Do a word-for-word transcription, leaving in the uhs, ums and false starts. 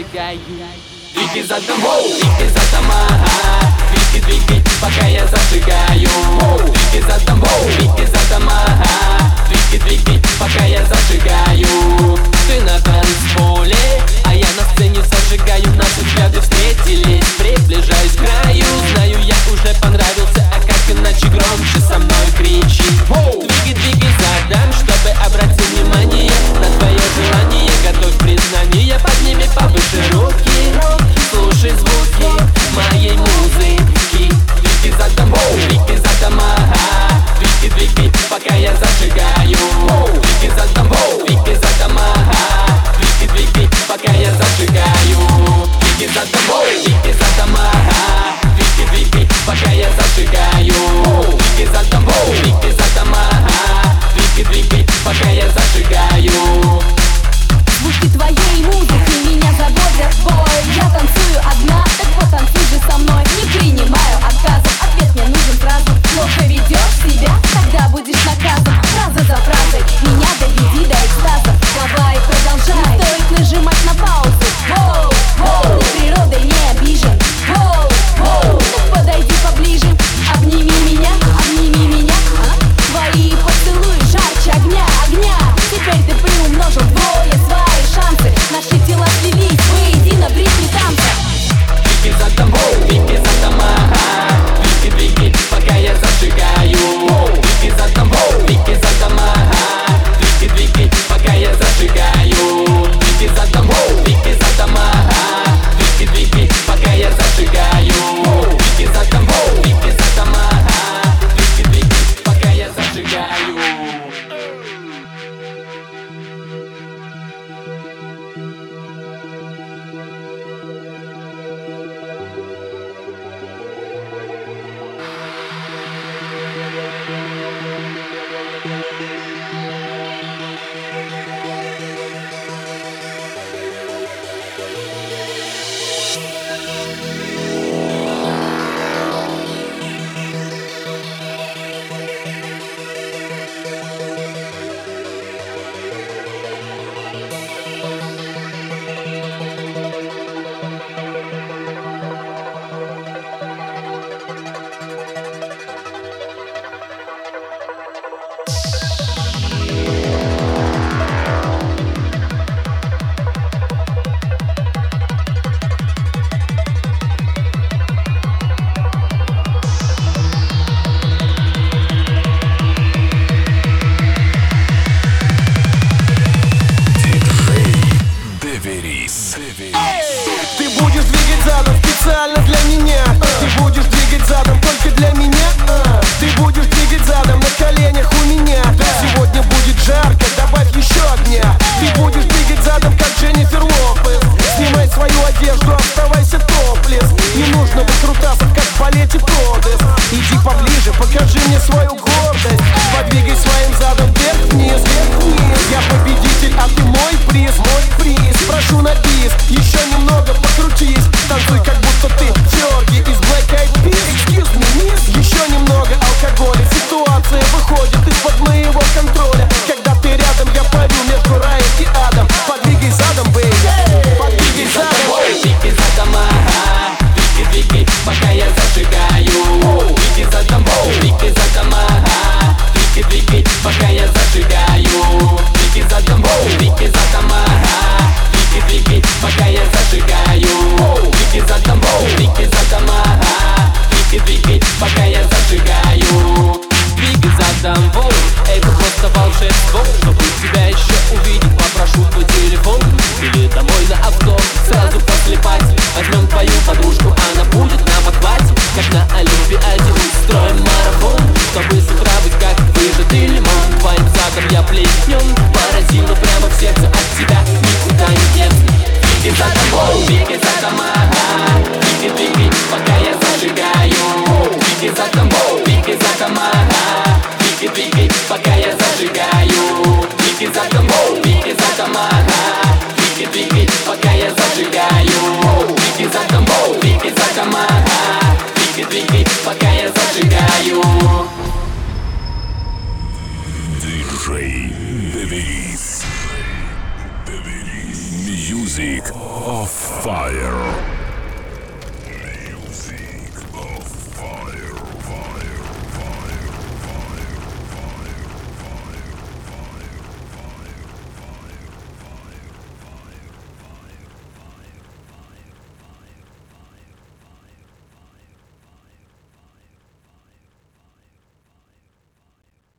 зажигаю. Двигай задом, двигай задом, ага. Двигай, двигай, пока я зажигаю. Двигай задом, двигай задом, ага. Двигай, двигай, пока я зажигаю. Ты на танцполе, а я на сцене зажигаю. Наши взгляды встретились, приближаюсь к краю. Знаю, я уже понравился, а как иначе громче со мной кричи. Двигай, двигай задом, чтобы обратить внимание на твое желание. Готовь признание, подними повыше руки. Слушай звуки моей музыки. Двигай задом, двигай задом, ага. Двигай, двигай, пока я зажигаю. Двигай задом, двигай задом, ага. Двигай, двигай, пока я зажигаю. Двигай задом, двигай задом, ага. Двигай, двигай, пока я зажигаю. Двигай задом, двигай задом, ага. Двигай, двигай, пока я зажигаю. Звуки твоей музыки меня заводят в бой. Я танцую одна, так потанцуй же со мной. Не принимаю отказов, ответ мне нужен сразу. Плохо ведешь себя, тогда будешь наказан. Фраза за фразой, меня доведи до экстаза. Давай, продолжай, не стоит нажимать на паузу. Воу, воу, ты природой не обижен. Воу, воу, так подойди поближе. Обними меня, обними меня, а? Твои поцелуи жарче огня, огня. Теперь ты приумножил вдвое свои шансы. Наши тела слились воедино в ритме танца. Двигай задом, двигай задом, ага. Двигай, двигай, пока я зажигаю. Двигай задом, двигай задом, ага. Двигай, двигай, пока я зажигаю. Двигай задом, двигай задом, ага. Двигай, двигай, пока я зажигаю. Двигай задом, двигай задом, ага. Двигай, двигай, пока я зажигаю. Ты будешь двигать задом специально для меня. Ты будешь двигать задом только для меня. Ты будешь двигать задом на коленях у меня. Сегодня будет жарко, добавь еще огня. Ты будешь двигать задом, как Дженнифер Лопес. Снимай свою одежду, оставайся топлес. Не нужно быть крутасом, как в балете Тодес. Иди поближе, покажи мне свою гордость. Подвигай своим задом вверх-вниз, вверх-вниз. Я победитель, а ты мой приз, мой приз. Прошу на бис, еще немного покрутись. Танцуй, как будто ты Георгий из Black Eyed Peas. Excuse me, miss. Еще немного алкоголя. Ситуация выходит из-под моего контроля. Когда ты рядом, я парю между раем и адом. Подвигай задом, бэйби. Подвигай задом. Двигай задом, ага. Двигай, двигай, пока я зажигаю. Двигай задом, двигай задом, ага. Двигай, двигай, пока я зажигаю. Двигай задом, двигай задом, ага. Двигай, двигай, пока я зажигаю. Двигай задом, двигай задом, ага. Двигай, двигай, пока я зажигаю. Двигай задом, воу, это просто волшебство. Чтобы тебя еще увидеть, попрошу твой телефон или домой на авто. Сразу после пати возьмем твою подружку, она будет на подхвате. Как на Олимпиаде устроим марафон, чтобы с утра быть как выжатый лимон. Твоим задом я плеснем, поразила прямо в сердце. От тебя никуда не деться. Двигай задом, двигай задом, ага. Двигай, двигай, пока я зажигаю. Двигай задом, двигай задом, ага. Двигай, двигай, пока я зажигаю. Двигай задом, двигай задом, ага. Двигай, двигай, пока я зажигаю. Двигай задом, двигай задом, ага. Двигай, двигай, пока я зажигаю. диджей Девис. Music of Fire.